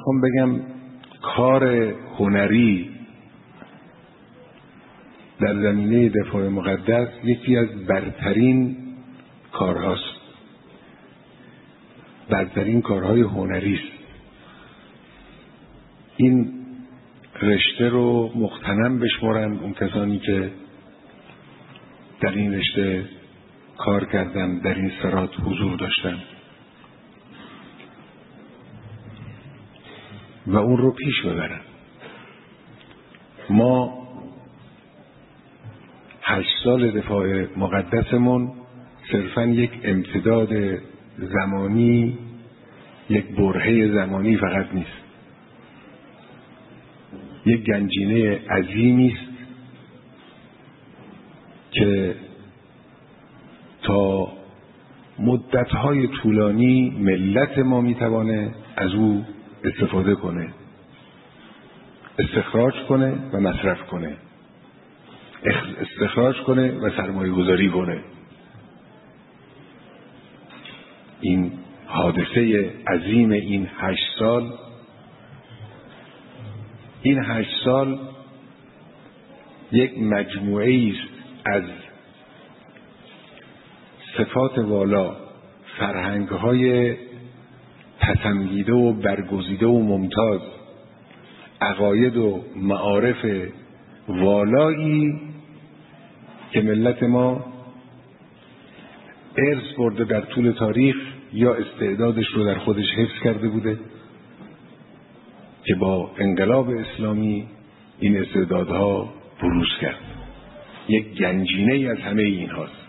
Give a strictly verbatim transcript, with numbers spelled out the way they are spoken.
میخوام بگم کار هنری در زمینه دفاع مقدس یکی از برترین کارهاست، برترین کارهای هنری است. این رشته رو مغتنم بشمارند اون کسانی که در این رشته کار کردن، در این سرات حضور داشتن و اون رو پیش ببرن. ما هشت سال دفاع مقدسمون صرفاً یک امتداد زمانی، یک برهه زمانی فقط نیست، یک گنجینه عظیمی است که تا مدت‌های طولانی ملت ما میتوانه از او استفاده کنه، استخراج کنه و مصرف کنه، استخراج کنه و سرمایه گذاری کنه. این حادثه عظیم این هشت سال این هشت سال یک مجموعه است از صفات والا، فرهنگ‌های پسندیده و برگزیده و ممتاز، عقاید و معارف والایی که ملت ما ارث برده در طول تاریخ یا استعدادش رو در خودش حفظ کرده بوده که با انقلاب اسلامی این استعدادها بروز کرد. یک گنجینه از همه این هاست.